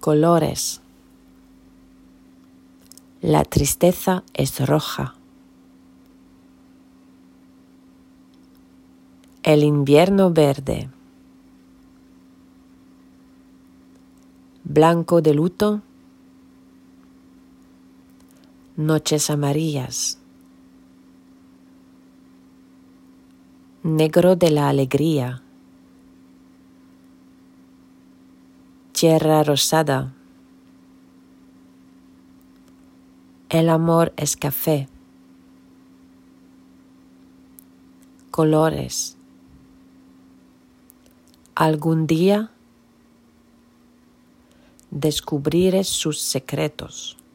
Colores. La tristeza es roja. El invierno verde. Blanco de luto. Noches amarillas. Negro de la alegría. Tierra rosada. El amor es café. Colores. Algún día descubriré sus secretos.